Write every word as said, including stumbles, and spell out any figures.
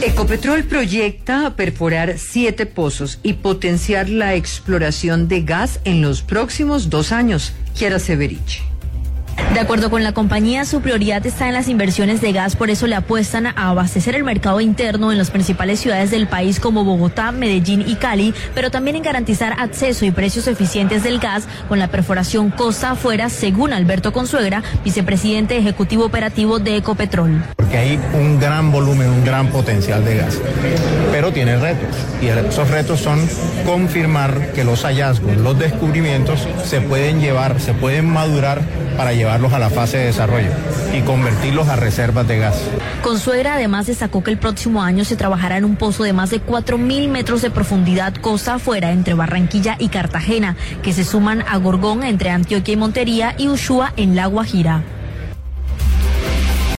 Ecopetrol proyecta perforar siete pozos y potenciar la exploración de gas en los próximos dos años. Kiara Severich. De acuerdo con la compañía, su prioridad está en las inversiones de gas, por eso le apuestan a abastecer el mercado interno en las principales ciudades del país como Bogotá, Medellín y Cali, pero también en garantizar acceso y precios eficientes del gas con la perforación costa afuera, según Alberto Consuegra, vicepresidente ejecutivo operativo de Ecopetrol. Porque hay un gran volumen, un gran potencial de gas, pero tiene retos, y esos retos son confirmar que los hallazgos, los descubrimientos se pueden llevar, se pueden madurar para llevarlos a la fase de desarrollo y convertirlos a reservas de gas. Consuegra además destacó que el próximo año se trabajará en un pozo de más de cuatro mil metros de profundidad costa afuera entre Barranquilla y Cartagena, que se suman a Gorgón entre Antioquia y Montería y Ushua en La Guajira.